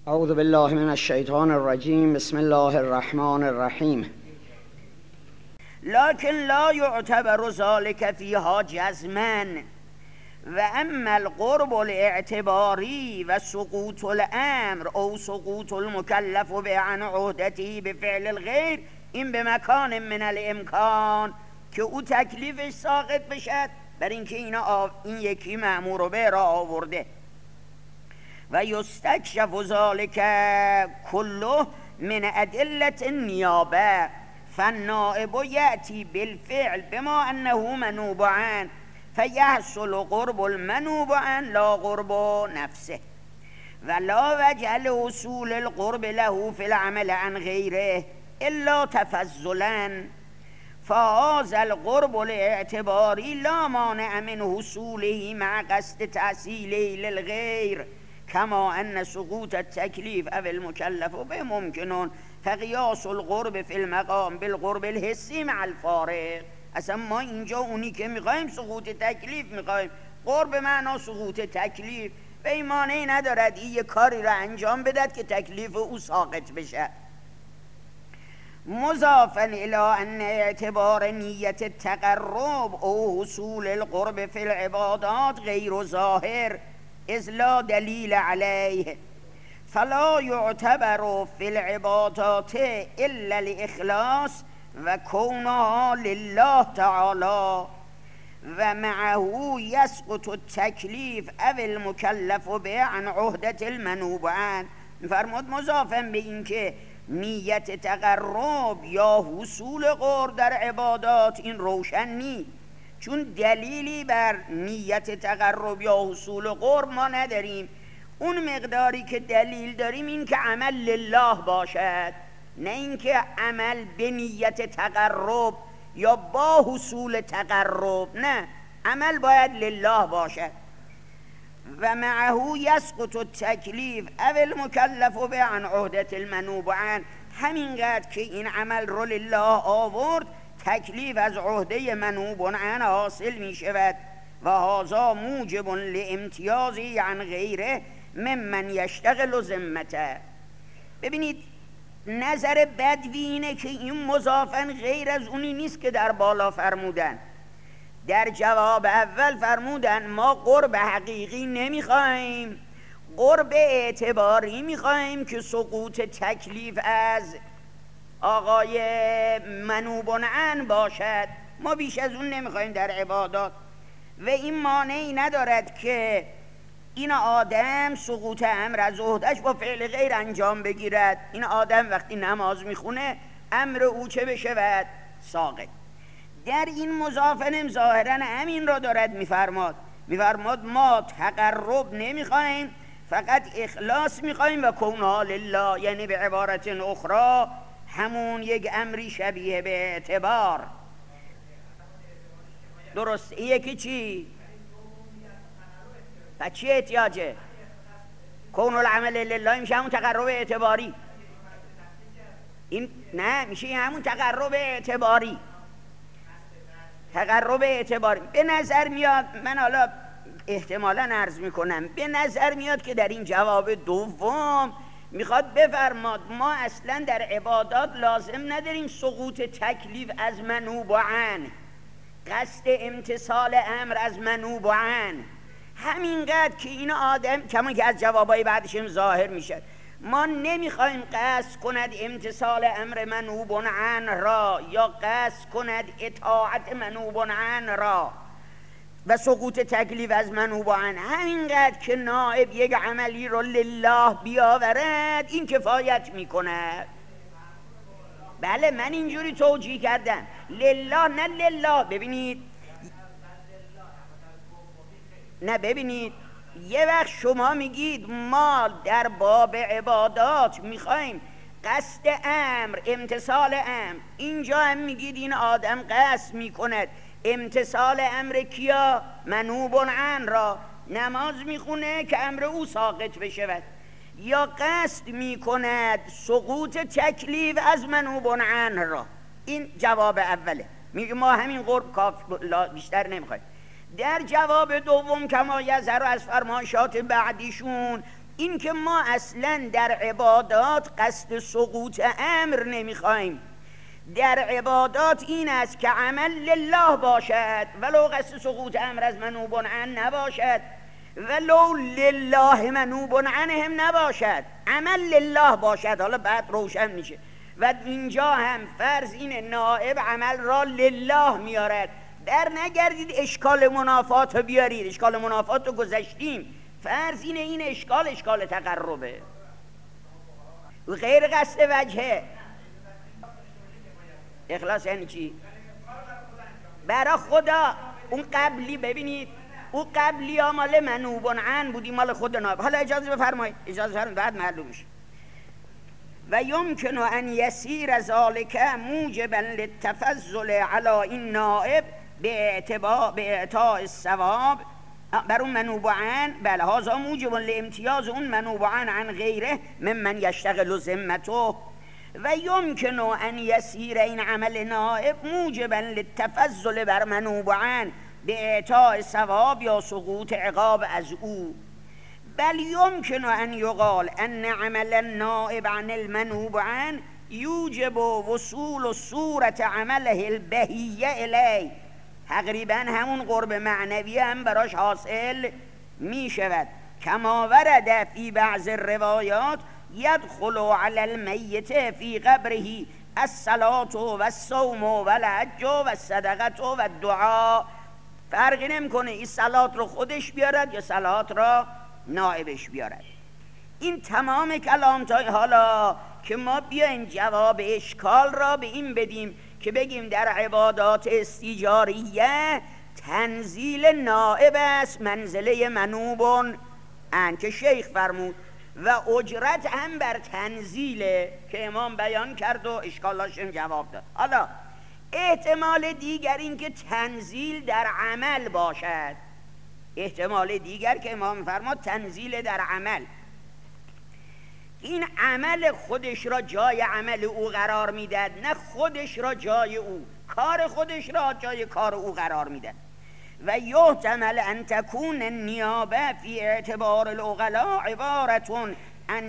اعوذ بالله من الشیطان الرجیم. بسم الله الرحمن الرحیم. لكن لا يعتبر ذلك فيها جزما، واما القرب الاعتباری و سقوط الامر او سقوط المكلف به عن عهدته بفعل الغیر، این به مکان من الامکان که او تکلیفش ساقط بشد بر اینکه این یکی مأمور به را آورده. و یستکشف ذلك كله من ادله النیابه، فالنائب یأتی بالفعل بما انه منوب عنه فیحصل قرب المنوب عنه لا قرب نفسه، ولا وجه لحصول القرب له في العمل عن غیره الا تفضلا، فهذا القرب الاعتباری لا مانع من حصوله مع قصد تحصیله للغیر، كما ان سقوط التکلیف او المکلف به ممکنون، فقیاس القرب فی المقام بالقرب الحسی مع الفارق. اصلا ما اینجا اونی که میخوایم سقوط تکلیف میخوایم، قرب معنا سقوط تکلیف، به این مانعی ندارد این یه کاری را انجام بدهد که تکلیف او ساقط بشه. مضافا الى ان اعتبار نیت التقرب او حصول القرب فی العبادات غیر ظاهر اذ لا دلیل علیه، فلا یعتبر فی العبادات الا الاخلاص و کونها لله تعالی، و معه یسقط التکلیف او المکلف به عن عهدت المنوب عنه. فرمود مضافا به این که نیت تقرب یا حصول قرب در عبادات این روشن نیست، چون دلیلی بر نیت تقرب یا حصول قرب ما نداریم. اون مقداری که دلیل داریم این که عمل لله باشد، نه اینکه عمل به نیت تقرب یا با حصول تقرب، نه، عمل باید لله باشد. و معه یسقط التکلیف او المکلف به عن عهدت المنوب عنه، همینقدر که این عمل رو لله آورد تکلیف از عهده منوب عنه حاصل می شود، و هذا موجب لامتیازی عن غیره ممن یشتغل ذمته. ببینید نظر بدوی اینه که این مضافن غیر از اونی نیست که در بالا فرمودن. در جواب اول فرمودن ما قرب حقیقی نمیخوایم، قرب اعتباری میخوایم که سقوط تکلیف از آقای منوب عنه باشد، ما بیش از اون نمیخوایم در عبادات. و این مانعی ندارد که این آدم سقوط امر از عهده‌اش با فعل غیر انجام بگیرد. این آدم وقتی نماز میخونه امر او چه بشود؟ ساقط. در این مضافنم ظاهرا همین را دارد میفرماد ما تقرب نمیخوایم، فقط اخلاص میخوایم و کونها لله، یعنی به عبارت اخرى همون یک امری شبیه به اعتبار. درست. یکی چی؟ پس چی احتیاجه؟ کون العمل لله میشه همون تقرب اعتباری. این نه، میشه همون تقرب اعتباری. تقرب اعتباری به نظر میاد، من حالا احتمالا عرض میکنم، به نظر میاد که در این جواب دوم میخواد بفرماد ما اصلا در عبادات لازم نداریم سقوط تکلیف از منوب عنه، قصد امتثال امر از منوب عنه، همینقدر که این آدم کما که از جوابای بعدش ظاهر میشه، ما نمیخوایم قصد کند امتثال امر منوب عنه را یا قصد کند اطاعت منوب عنه را و سقوط تکلیف از منوب عنه، همینقدر که نائب یک عملی رو لله بیاورد این کفایت میکند. بله من اینجوری توجیه کردم، لله نه لله. ببینید نه، ببینید یه وقت شما میگید ما در باب عبادات میخوایم قصد امر امتثال امر، اینجا هم میگید این آدم قصد میکند امتثال امر کیا؟ منوب عنه را، نماز میخونه که امر او ساقط بشود، یا قصد میکند سقوط تکلیف از منوب عنه را. این جواب اوله، میگه ما همین قرب بیشتر نمیخوایم. در جواب دوم کما یظهر از فرمایشات بعدیشون این که ما اصلا در عبادات قصد سقوط امر نمیخوایم. در عبادات این است که عمل لله باشد ولو قصد سقوط امر از منوب عنه نباشد، ولو لله منوب عنه هم نباشد، عمل لله باشد. حالا بعد روشن میشه. و اینجا هم فرض این نائب عمل را لله میارد. در نگردید اشکال منافات رو بیارید، اشکال منافات رو گذشتیم. فرض این اشکال تقربه و غیر قصد وجهه. اخلاص یعنی چی؟ برای خدا. اون قبلی ببینید، اون قبلی ها مال منوب عنه بودی، مال خود نائب. حالا اجازه بفرمایید، بعد معلوم میشه. و یمکن ان یسیر ذلک موجبا للتفضل علی این نائب به اعطاء الثواب بر اون منوب عنه. بله، هذا موجب لامتیاز اون منوب عنه عن غیره ممن یشتغل ذمته. و یمکن ان یسیر این عمل نائب موجبا للتفضل بر منوب عنه به اعطاء ثواب یا سقوط عقاب از او. بل یمکن ان یقال ان عمل النائب عن المنوب عنه یوجب وصول صورت عمله البهیه الی. تقریبا همون قرب معنوی هم براش حاصل می شود. کما ورد فی بعض الروایات یدخل علی المیت فی قبره الصلاة و الصوم و الحج و الصدقه و الدعاء. فرقی نمیکنه این صلات رو خودش بیارد یا صلات را نائبش بیارد. این تمام کلام. تا حالا که ما بیایم جواب اشکال را به این بدیم که بگیم در عبادات استیجاریه تنزیل نائب است منزله منوبون ان که شیخ فرمود و اجرت هم بر تنزیله که امام بیان کرد و اشکالاشم جواب داد. حالا احتمال دیگر این که تنزیل در عمل باشد. احتمال دیگر که امام فرماد تنزیل در عمل، این عمل خودش را جای عمل او قرار میداد، نه خودش را جای او، کار خودش را جای کار او قرار میداد. و یحتمل ان تکون النیابه فی اعتبار العقلاء عبارة ان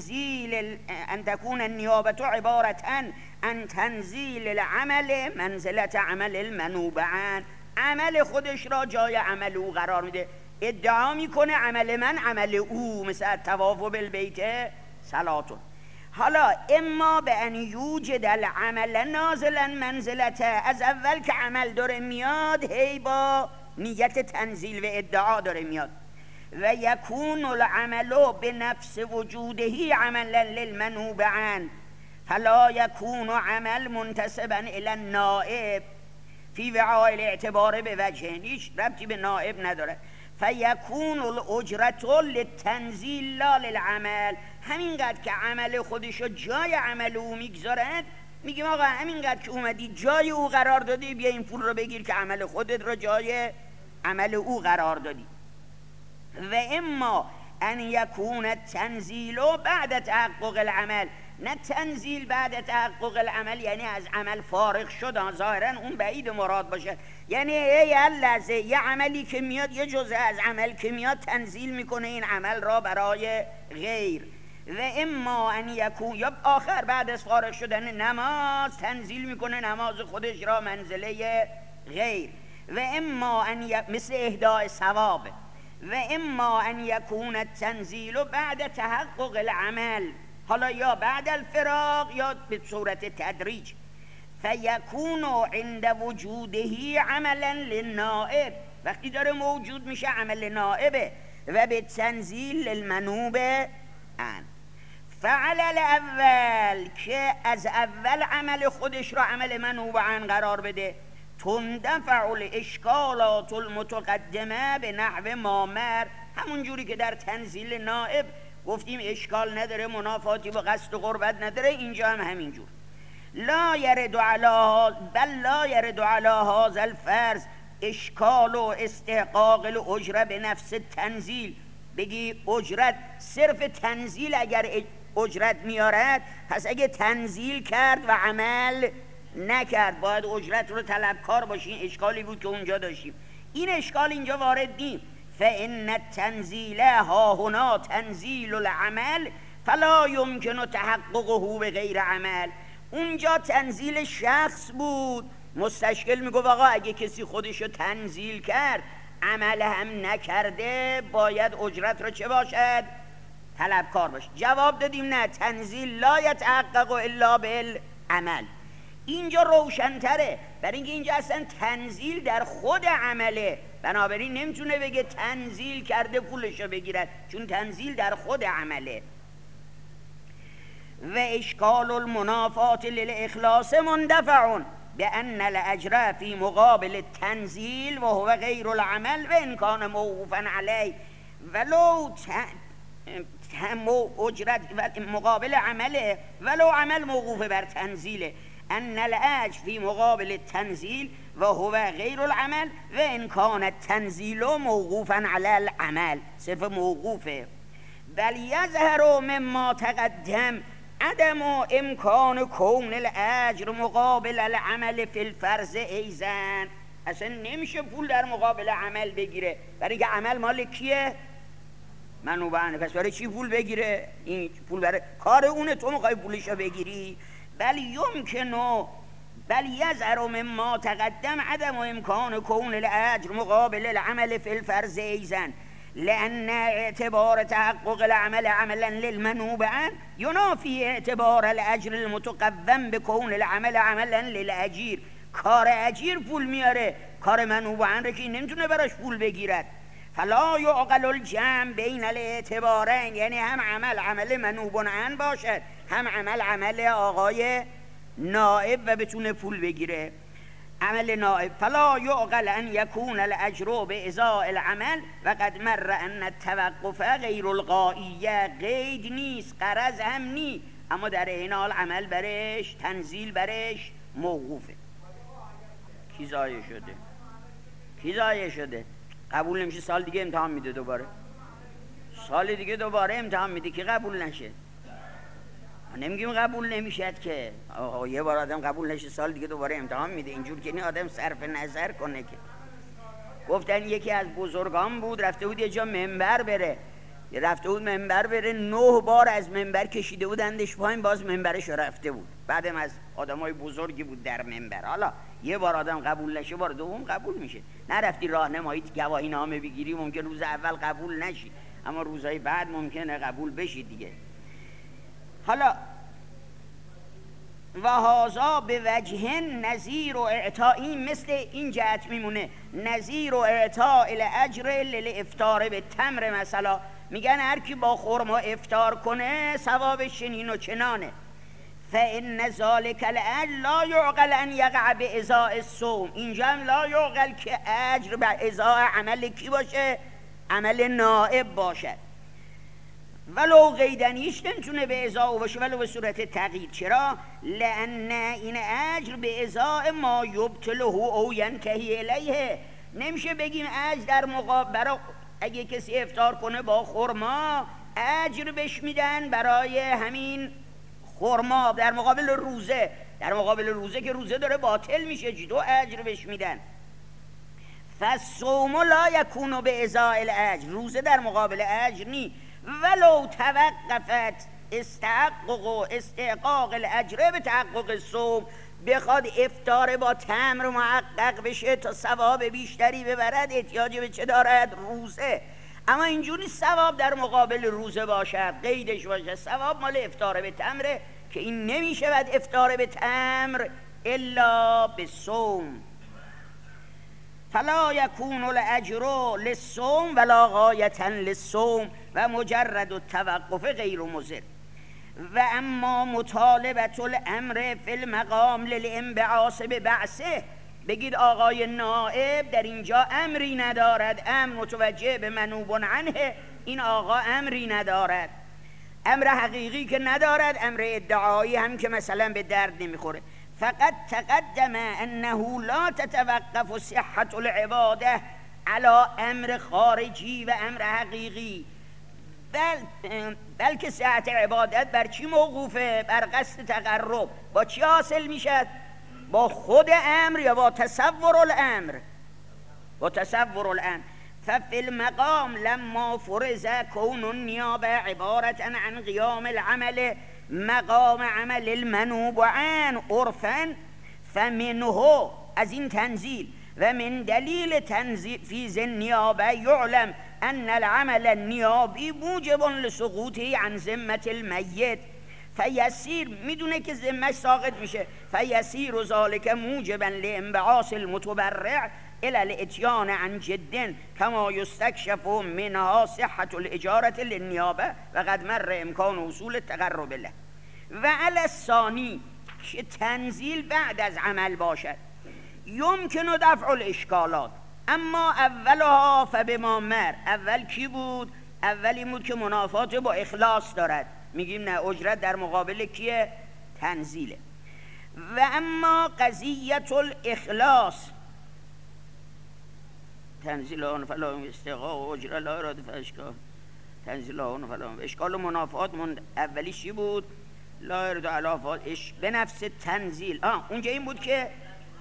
تكون النیابه عبارة ان تنزیل العمل منزلت عمل المنوب عنه. عمل خودش را جای عمل او قرار میده. ادعا میکنه عمل من عمل او، مثل طواف بالبیت صلاتون. حالا اما به ان یوجد العمل نازلا منزلته، از اول که عمل داره میاد هی با نیت تنزیل و ادعا داره میاد. و یکون العمل به نفس وجوده عملا للمنوب عنه فلا یکون عمل منتسبا الى النائب فی وعاء الاعتبار به وجه، هیچ ربطی به نائب نداره. فیکون الاجرت للتنزیل لا للعمل. همینقدر که عمل خودشو جای عمل او میگذارد، میگیم آقا همینقدر که اومدی جای او قرار دادی بیا این پول رو بگیر که عمل خودت رو جای عمل او قرار دادی. و اما ان یکون التنزیل بعد تحقق العمل، نه تنزیل بعد تحقق العمل یعنی از عمل فارغ شد، ظاهرا اون بعید مراد باشه. یعنی یه لحظه یه عملی که میاد، یه جزء از عمل که میاد تنزیل میکنه این عمل را برای غیر. و اما ان یکون، یا آخر بعد از فارغ شدن نماز تنزیل میکنه نماز خودش را منزله غیر. و اما ان مثل اهداء ثواب. و اما ان یکون التنزیل بعد تحقق العمل، حالا یا بعد الفراغ یا به صورت تدریج. فیکون عند وجوده عملا للنائب، وقتی داره موجود میشه عمل نائبه. و به تنزیل للمنوب عنه. فعل الاول که از اول عمل خودش را عمل منوب عنه قرار بده، تندفع الاشکالات المتقدمه به نحو مامر، همون جوری که در تنزیل نائب گفتیم اشکال نداره، منافاتی با قصد و قربت نداره، اینجا هم همین جور. لا یرد علی هذا الفرض اشکال و استحقاق الاجره به نفس تنزیل. بگی اجرت صرف تنزیل اگر اجرت میارد، پس اگه تنزیل کرد و عمل نکرد باید اجرت رو طلبکار باشین. اشکالی بود که اونجا داشتیم، این اشکال اینجا وارد نیم. فإن التنزیل ها هنا تنزیل العمل فلا یمکن تحققه به غیر عمل. اونجا تنزیل شخص بود، مستشکل میگو آقا اگه کسی خودشو تنزیل کرد عمل هم نکرده باید اجرت رو چه باشد؟ طلبکار باشه. جواب دادیم نه، تنزیل لا یتحقق الا بالعمل. اینجا روشن‌تره، برای اینکه اینجا اصلا تنزیل در خود عمله، بنابراین نمیتونه بگه تنزیل کرده پولشو بگیرد، چون تنزیل در خود عمله. و اشکال المنافات للاخلاص مندفع بأن الاجر فی مقابل التنزیل و هو غیر العمل و ان کان موقوفا علیه ولو اجرت مقابل عمله ولو عمل موقوف بر تنزیله. ان الاجر فی مقابل التنزیل و هو غیر العمل و ان کان التنزیل موقوفا علی العمل، صرف موقوفه. بل یظهر مما تقدم عدم امکان کون الاجر مقابل العمل فی الفرض ایزن. اصلا نمیشه پول در مقابل عمل بگیره، برای که عمل مال کیه؟ منوبانه. پس برای چی پول بگیره؟ این پول برای کار اونه، تو میخوای پولشو بگیری؟ بل یظهر مما تقدم عدم امکان کون الاجر مقابل العمل فی الفرض ایزن لأن اعتبار تحقق العمل عملا للمنوب عنه ينافي اعتبار الاجر المتقدم بكون العمل عملا للاجیر. کار اجیر پول میاره، کار منوب عنه که نمیتونه براش پول بگیرد. فلا یعقل الجمع بین الاعتبارین، یعنی هم عمل منوب عنه باشد، هم عمل آقای نائب و بتونه پول بگیره، عمل نائب. فلا یعقل ان یکون الاجر بازاء العمل و قد مر ان التوقف غیر الغائیه. قید نیست، غرض هم نی، اما در این حال عمل برش، تنزیل برش موقوفه. کی ضایع شده؟ قبول نمیشه سال دیگه امتحان میده، دوباره سال دیگه دوباره امتحان میده که قبول نشه. نمیگیم قبول نمیشد که یه بار آدم قبول نشه سال دیگه دوباره امتحان میده، اینجور که نه آدم صرف نظر کنه. که گفتن یکی از بزرگان بود رفته بود یه جا منبر بره، 9 بار از منبر کشیده بودندش پایین، باز منبرش رفته بود. بعدم از آدمای بزرگی بود در منبر. حالا یه بار آدم قبول نشه بار دوم قبول میشه. نرفتی راهنمایی گواهی نامه بگیری، ممکن روز اول قبول نشی اما روزهای بعد ممکنه قبول بشی دیگه. حالا و هذا به وجه نظیر و اعطایی، مثل این جهت میمونه، نظیر و اعطاء الاجر للافطار به تمر. مثلا میگن هر کی با خرما افطار کنه ثوابش چنین و چنانه. فان ذلک الاجر لا یعقل ان یقع بازاء الصوم. اینجا هم لا یعقل که اجر به ازاء عمل کی باشه؟ عمل نائب باشد. ولو قیدنیش نمیتونه به ازاء باشه، ولو به صورت تقیید. چرا؟ لان این اجر به ازاء ما یبطله او ینتهی الیه. نمیشه بگیم اجر در مقابل اگه کسی افطار کنه با خرما اجر بهش میدن برای همین خرما در مقابل روزه. در مقابل روزه که روزه داره باطل میشه، چطور اجر بهش میدن؟ فالصوم لا یکون به ازاء الاجر. روزه در مقابل اجر نی. ولو توقفت استحقاق الاجر به تحقق الصوم، بخواد افطار با تمر محقق بشه تا ثواب بیشتری ببرد، احتیاج به چه دارد؟ روزه. اما اینجوری ثواب در مقابل روزه باشد، قیدش باشه ثواب مال افطار به تمره که این نمیشه بعد افطار به تمر الا به صوم. فلا یکون الاجر للصوم ولا غایة للصوم و مجرد التوقف غیر مضر. و اما مطالبه الامر فی المقام للانبعاث ببعثه، بگید آقای نائب در اینجا امری ندارد، امر متوجه به منوب عنه، این آقا امری ندارد، امر حقیقی که ندارد، امر ادعایی هم که مثلا به درد نمیخوره. فقط تقدم انه لا تتوقف صحة العباده على امر خارجی و امر حقیقی، بلکه صحت عبادت بر چی موقوفه؟ بر قصد تقرب. با چی حاصل میشد؟ با خود امر یا با تصور الامر؟ با تصور الامر. ففي المقام لما فرز كون النيابة عبارة عن قيام العمل مقام عمل المنوب عن عرفا، فمنه از این تنزیل و من دلیل تنفیذ النیابه یعلم ان العمل النیابی موجب لسقوطه عن ذمة المیت، فیسیر میدونه که ذمهش ساقط میشه، فیسیر ذالک موجبا لانبعاث المتبرع الى الاتیان عن جد کما یستکشف منها صحة الاجارة للنیابه و قد مر امکان وصول التقرب له. و علی الثانی که تنزیل بعد از عمل باشد یمکن دفع الاشکالات، اما اولها فبما مر. اول کی بود؟ اول این بود که منافات با اخلاص دارد، میگیم نه اجرت در مقابل کیه؟ تنزیله. و اما قضیت الاخلاص تنزیل آن فلا استقاء و اجره لا اراده فاشکال تنزیل آن فلا اشکال و منافات اولیش چی بود؟ لا اراده علافات به نفس تنزیل. اونجا این بود که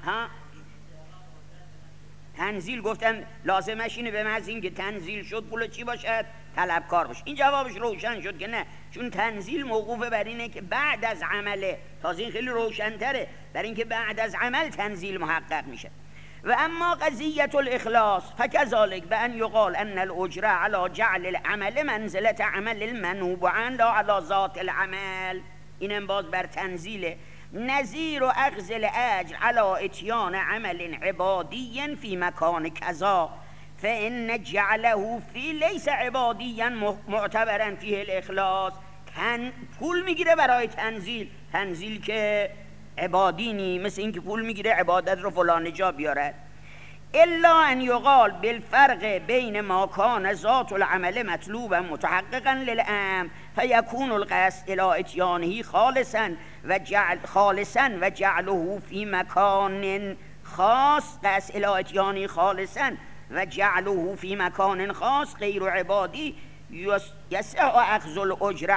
تنزیل گفتن لازمش اینه به محض اینکه تنزیل شد پول چی باشد؟ طلبکار باشه. این جوابش روشن شد که نه، چون تنزیل موقوف بر اینه که بعد از عمله، تازه این خیلی روشن‌تره بر اینکه بعد از عمل تنزیل محقق میشه. و اما قضیت الاخلاص فکذالک بان یقال ان الاجره علی جعل العمل منزله عمل المنوب عن لا علی ذات العمل، اینم باز بر تنزیله. نظیر و اخذ الاجر علی اتیان عمل عبادی فی مکان کذا فان جعله فی لیس عبادیا معتبرا فیه الاخلاص. پول میگیره برای تنزیل که عبادی نی، مثل این که پول میگیره عبادت رو فلان جا بیاره. الا ان یقال بالفرق بین ما کان ذات العمل مطلوبا متحققا للامر فیکون القصد الى اتیانه خالصا و جعله فی مکان خاص، قصد الى اتیانه خالصا و جعله فی مکان خاص غیر عبادی یصح اخذ الاجر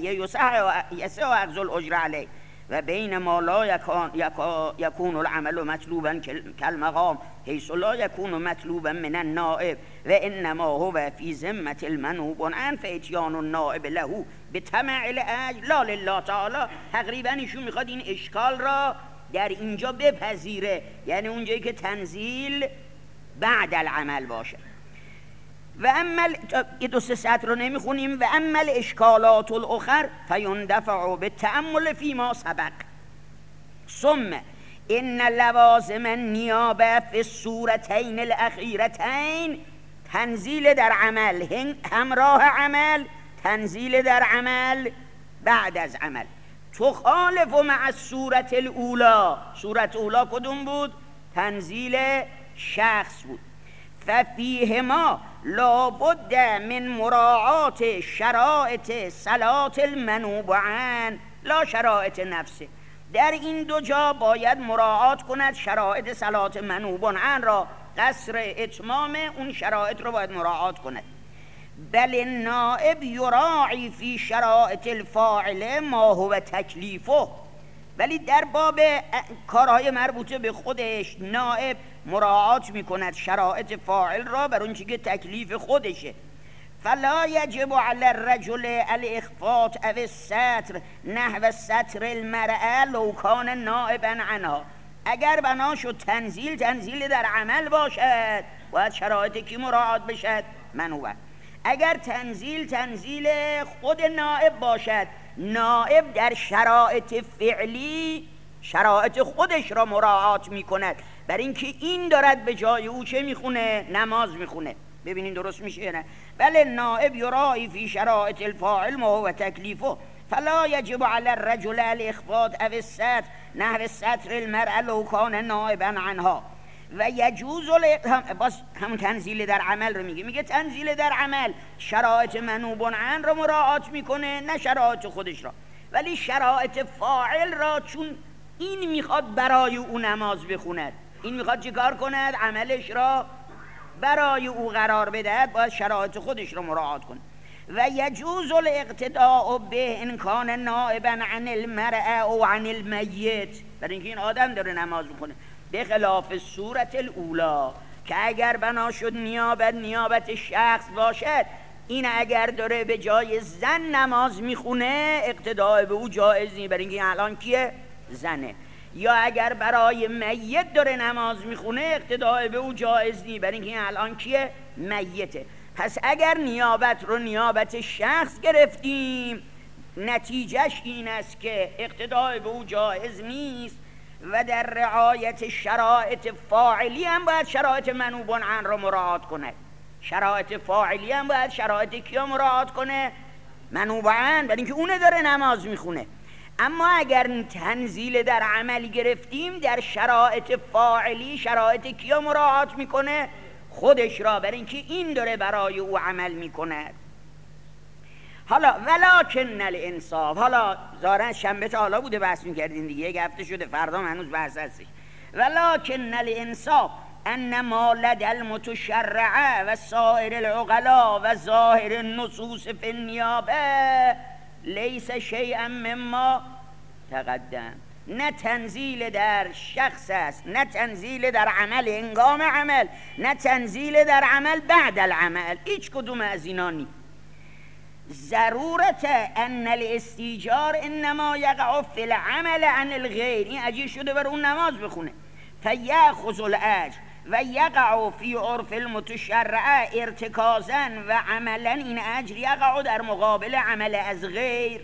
علیه و بین ما لا یکون العمل مطلوبا کالمقام حیث لا یکون مطلوبا من النائب و انما هو فی ذمة المنوب عنه فاتیان النائب له بطمع الاجر لا لله تعالی. تقریبا ایشون میخواد این اشکال را در اینجا بپذیره، یعنی اونجایی که تنزیل بعد العمل باشه. و اما دو سه سطر رو نمیخونیم. و اما الاشکالات الاخر فیندفع بالتأمل فيما سبق. ثم ان لوازم النیابه فی الصورتین الاخیرتین تنزیل در عمل همراه عمل، تنزیل در عمل بعد از عمل. تخالف مع الصورت الاولی. صورت اولا کدوم بود؟ تنزیل شخص بود. ففیهما لابد من مراعات شرائط صلاة المنوب عن لا شرائط نفسه. در این دو جا باید مراعات کند شرائط صلاة منوب عن را، قصر اتمام اون شرائط رو باید مراعات کند. بل النائب یراعی فی شرائط الفاعل ما هو تکلیفه. ولی در باب کارهای مربوطه به خودش نائب مراعات میکند شرائط فاعل را بر اون چیزی که تکلیف خودشه. فلا یجب علی الرجل الاخفاء او الستر نحو ستر المرأة لو کان نائبا عنها. اگر بنا شد تنزیل در عمل باشد باید شرایط کی مراعات بشد؟ منوب. اگر تنزیل خود نائب باشد، نائب در شرایط فعلی شرایط خودش را مراعات میکند، بر اینکه این دارد به جای او چه میخونه؟ نماز میخونه. ببینین درست میشه نه؟ بله نائب یراعی فی شرایط الفاعل ما هو تکلیفه فلا یجب علی الرجل الاخفاء او الستر نحو ستر المرأة لو کان نائبا عنها. و یجوز باز همون تنزیل در عمل رو میگه تنزیل در عمل شرایط منوب عن رو مراعات میکنه، نه شرایط خودش را. ولی شرایط فاعل را چون این میخواد برای او نماز بخوند، این میخواد چیکار کند؟ عملش را برای او قرار بدهد، باید شرایط خودش را مراعات کنه. و یجوز الاقتداء به ان کان نائبا عن المرأة او عن المیت، برای اینکه این آدم داره نماز میخونه، به خلاف صورت الاولا که اگر بنا شد نیابت شخص باشد، این اگر داره به جای زن نماز میخونه اقتداء به او جایز نیست، برای اینکه الان کیه؟ زنه. یا اگر برای میت داره نماز میخونه اقتداء به او جایز نیست، برای اینکه الان کیه؟ میته. پس اگر نیابت رو نیابت شخص گرفتیم، نتیجهش این است که اقتداء به او جایز نیست و در رعایت شرایط فاعلی هم باید شرایط منوب عنه رو مراعات کنه. شرایط فاعلی هم باید شرایط کیا مراعات کنه؟ منوب عنه، برای اینکه اونه داره نماز میخونه. اما اگر تنزیل در عملی گرفتیم، در شرایط فاعلی شرایط کیا مراعات میکنه؟ خودش را، برای اینکه این داره برای او عمل میکنه. حالا ولکن الانصاف، حالا ظاهرا شنبه تا حالا بوده بحث میکردین دیگه، یک هفته شده، فردا هنوز بحث هستش. ولکن الانصاف ان ما لدى المتشرع و سایر العقلاء و ظاهر النصوص فی النیابه لیس شیئا مما تقدم. نه تنزیل در شخص است، نه تنزیل در عمل هنگام عمل، نه تنزیل در عمل بعد العمل، هیچ کدوم از اینا نیست. ضرورت ان الاستیجار انما یقع فی العمل عن الغیر، این اجیر شده بر اون نماز بخونه، فیأخذ الاجر و یقع فی عرف المتشرع ارتکازا و عملا، این اجر یقع در مقابل عمل از غیر.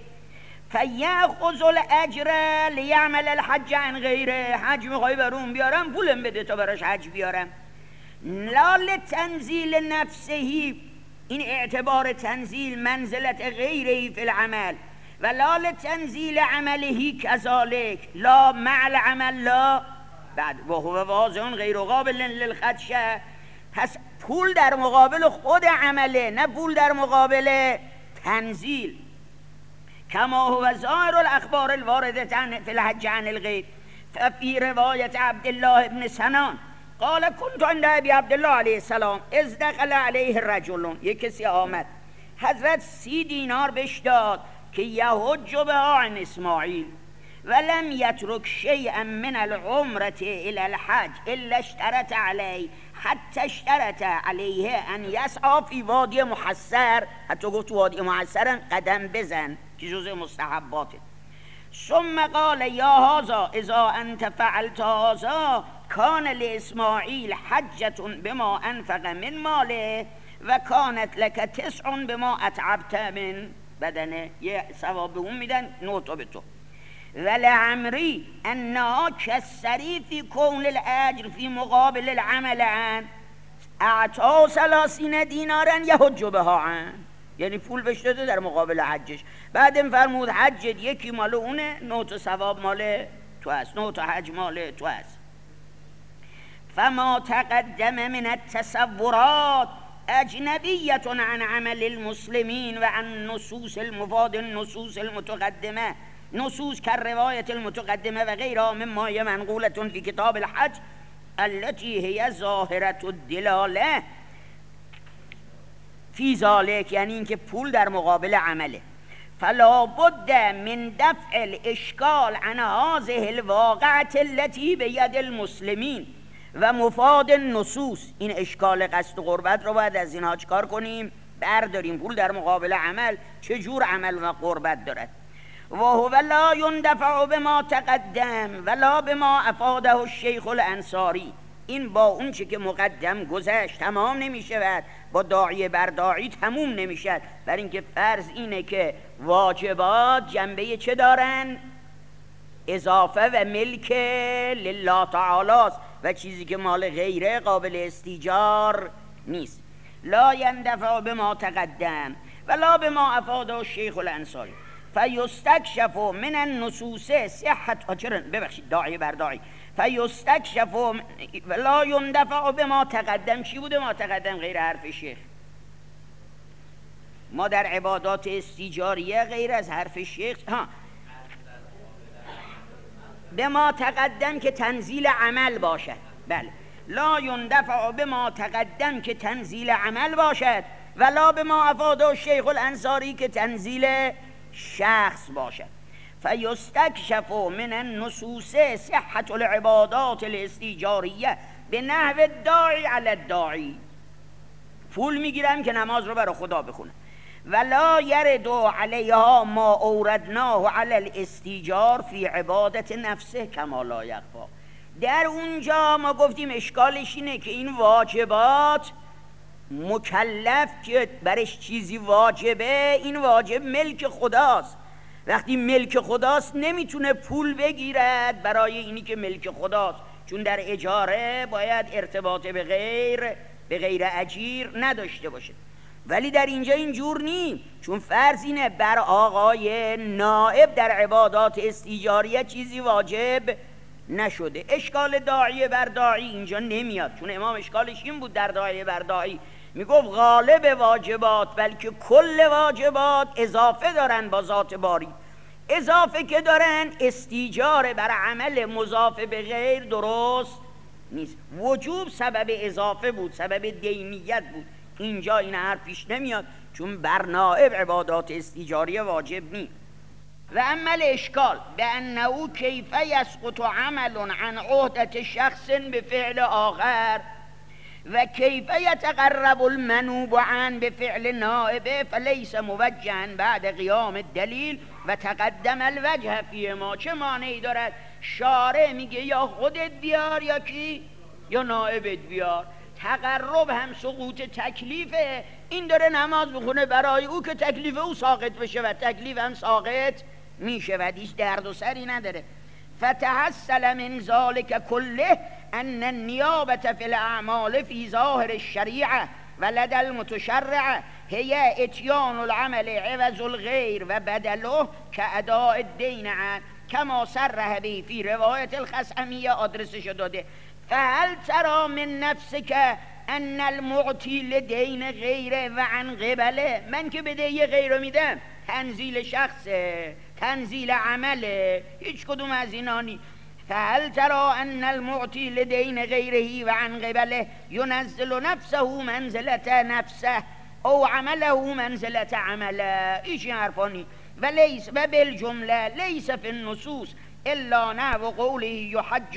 فیأخذ الاجر لیعمل الحج عن غیره، حج میخوای برون بیارم پولم بده تا براش حج بیارم. لا لتنزیل نفسهی، این اعتبار تنزیل منزلت غیره فی العمل، و لا لتنزیل عمله کذالک لا مع العمل لا بعد و هو واضح غیر قابل للخدشه. پس پول در مقابل خود عمله، نه پول در مقابل تنزیل. کما هو ظاهر الاخبار الوارده فی الحج عن الغیر. ففی روایت عبدالله ابن سنان قال كنت عند ابی عبدالله علیه السلام اذ دخل علیه رجل، یک کسی آمد، حضرت 30 دینار بهش داد که یحج بها عن اسماعیل ولم یترک شیئا من العمرة الى الحج الا اشترط علیه حتی اشترط علیه ان یسعی فی وادی محصر، حتی گفت وادی محصر قدم بزن که جزء مستحباته. ثم قال یا هذا اذا انت فعلت هذا کان لاسماعیل حجة بما انفق من ماله و کانت لك 9 بما اتعبت من بدنه، یه ثواب به اون میدن 9 تا به تو. ولعمری انها کسری فی کون الاجر فی مقابل العمل عن اعطا 30 دینارا یحج بها عن، یعنی پول بهش داده در مقابل حجش. بعدم فرمود حج یکی مال اونه، 9 تا ثواب مال تو هست، 9 تا حج مال تو هست. فما تقدم من التصورات اجنبیت عن عمل المسلمین و عن نصوص المفاد النصوص المتقدمه، نصوص كالرواية المتقدمة وغيرها مما هي منقولة في كتاب الحج التي هي ظاهرة الدلالة في ذلك، یعنی اینکه پول در مقابل عمله. فلا بد من دفع الاشکال عن هذه الواقعة التي بيد المسلمين و مفاد النصوص، این اشکال قصد و قربت رو باید از اینها چکار کنیم؟ برداریم. پول در مقابل عمل چجور عمل و قربت دارد؟ و هو لا يندفع بما تقدم ولا بما افاده الشیخ الانصاری، این با اون چه که مقدم گذشت تمام نمیشود، با داعی بر داعی تموم نمیشد. بر اینکه فرض اینه که واجبات جنبه چه دارن؟ اضافه و ملک لله تعالی و چیزی که مال غیره قابل استیجار نیست. لا يندفع بما تقدم ولا بما افاده الشیخ الانصاری فیستکشف من النصوص صحت، چرا ببخشید داعی بر داعی، فیستکشف لا يندفع بما تقدم. چی بوده ما تقدم غیر حرف شیخ؟ ما در عبادات استیجاریه غیر از حرف شیخ به ما تقدم که تنزیل عمل باشد. بله، لا يندفع بما تقدم که تنزیل عمل باشد ولا بما افاده الشیخ الانصاری که تنزیل شخص باشد. فیستکشف من النصوص صحت العبادات الاستیجاریه به نحو داعی علی الداعی، پول میگیرم که نماز رو برای خدا بخونم. ولا یرد علیها ما اوردناه علی الاستیجار فی عبادت نفسه کما لا یخفا. در اونجا ما گفتیم اشکالش اینه که این واجبات مکلف که برش چیزی واجبه، این واجب ملک خداست. وقتی ملک خداست نمیتونه پول بگیرد برای اینی که ملک خداست، چون در اجاره باید ارتباط به غیر اجیر نداشته باشه. ولی در اینجا اینجور نیم، چون فرض اینه بر آقای نائب در عبادات استیجاریه چیزی واجب نشده. اشکال داعیه بر داعی اینجا نمیاد، چون امام اشکالش این بود در داعیه بر داعی میگفت غالب واجبات بلکه کل واجبات اضافه دارن با ذات باری. اضافه که دارن استیجار بر عمل مضاف به غیر درست نیست. وجوب سبب اضافه بود، سبب دینیت بود. اینجا این حرف پیش نمیاد، چون بر نائب عبادات استیجاریه واجب نیست. و اما الاشکال بانه کیف یسقط عمل عن عهدة شخص بفعل آخر و کیف یتقرب المنوب عن بفعل نائب فلیس موجها بعد قیام الدلیل و تقدم الوجه فی ما. چه مانعی دارد شارع میگه یا خودت بیار یا کی؟ یا نائبت بیار. تقرب هم سقوط تکلیفه، این داره نماز بخونه برای او که تکلیف او ساقط بشه و تکلیف هم ساقط میشه و هیچ درد و سری نداره. فتحصل من ذلك كله ان النيابه في الاعمال في ظاهر الشريعه ولدى المتشرع هي اتيان العمل عوض الغير و بدله كاداء الدين عن كما صرح به في روايه الخصعميه. آدرسش داده. فهل ترى من نفسك ان المعطي لدين غيره و عن قبله، من که بدهی غیر میدم تنزیل شخصه، تنزیل عمله، هیچ کدوم از اینانی. فهل ترى ان المعطي لدين غيره و عن قبله ينزل نفسه منزلة نفسه او عمله منزلة عمله. ایش حرفانی. و بالجمله ليس في النصوص الا نحو قوله يحج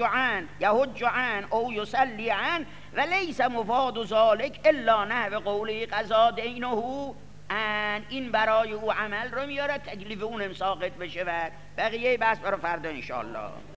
عن او يصلي عن و ليس مفاد ذلك الا نحو قوله قضا دینه عن. این برای او عمل رو میاره تکلیف اونم ساقط بشه و بقیه بحث برای فردا انشاءالله.